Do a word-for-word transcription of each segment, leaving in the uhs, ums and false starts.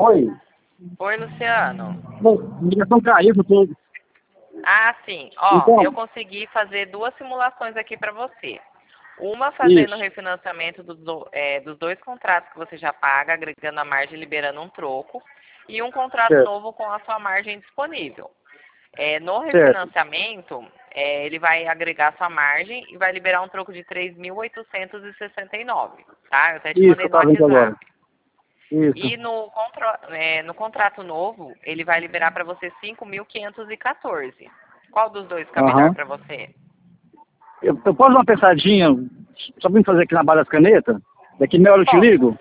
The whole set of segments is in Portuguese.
Oi. Oi, Luciano. Bom, a ligação caiu, eu tô... Ah, sim. Ó, Então, eu consegui fazer duas simulações aqui para você. Uma fazendo o isso, refinanciamento dos, do- é, dos dois contratos que você já paga, agregando a margem e liberando um troco. E um contrato certo, novo com a sua margem disponível. É, no certo. refinanciamento, é, ele vai agregar a sua margem e vai liberar um troco de três mil oitocentos e sessenta e nove, tá? Eu até te Isso que mandei eu no tava vendo agora. WhatsApp. Isso. E no, contra- é, no contrato novo, ele vai liberar para você cinco mil quinhentos e quatorze. Qual dos dois fica melhor Aham. para você? Eu, eu posso dar uma pensadinha, só pra me fazer aqui na bala das canetas? Daqui meia hora eu te Pode. ligo,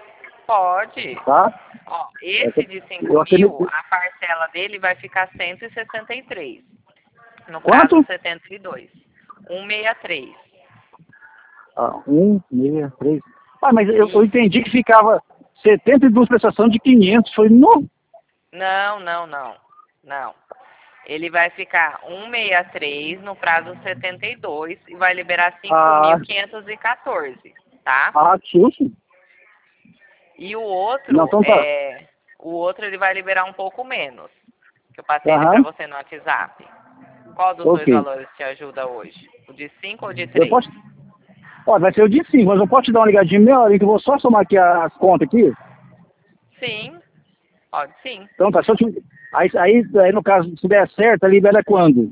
Tá. tá? Ó, É que esse de cinco eu acredito... mil, a parcela dele vai ficar cento e sessenta e três. No prazo Quanto? setenta e dois. cento e sessenta e três. Ah, um, meia, três... Ah, mas eu, eu Isso. entendi que ficava setenta e duas prestações de quinhentos. Foi no... Não, não, não. Não. Ele vai ficar cento e sessenta e três no prazo setenta e dois e vai liberar cinco Ah, mil quinhentos e quatorze, tá? ah, susto. E o Não, outro, então tá. é, o outro ele vai liberar um pouco menos. Que eu passei ele para Aham, você no WhatsApp. Qual dos dois ok. valores te ajuda hoje? O de cinco ou o de Eu três? posso... Ó, vai ser o de cinco, mas eu posso te dar uma ligadinha meia hora que eu vou só somar aqui as contas aqui? Sim, pode sim. Então tá, se eu te... Aí, aí, aí no caso, se der certo, libera quando?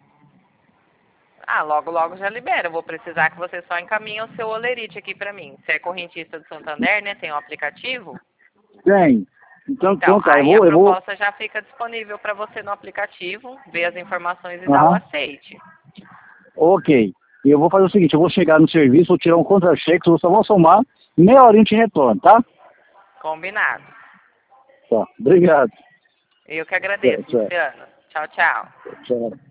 Ah, logo, logo já libera. Eu vou precisar que você só encaminhe o seu olerite aqui para mim. Você é correntista do Santander, né? Tem um aplicativo? Tem. Então, Então, então tá, eu aí a vou, eu vou... proposta já fica disponível para você no aplicativo, ver as informações e dar o Aham, aceite. ok. E eu vou fazer o seguinte, eu vou chegar no serviço, vou tirar um contra-cheque, eu só vou somar, meia horinha eu te retorno, tá? Combinado. Tá, obrigado. Eu que Tchau, agradeço, tchau. Luciano. Tchau, tchau. Tchau.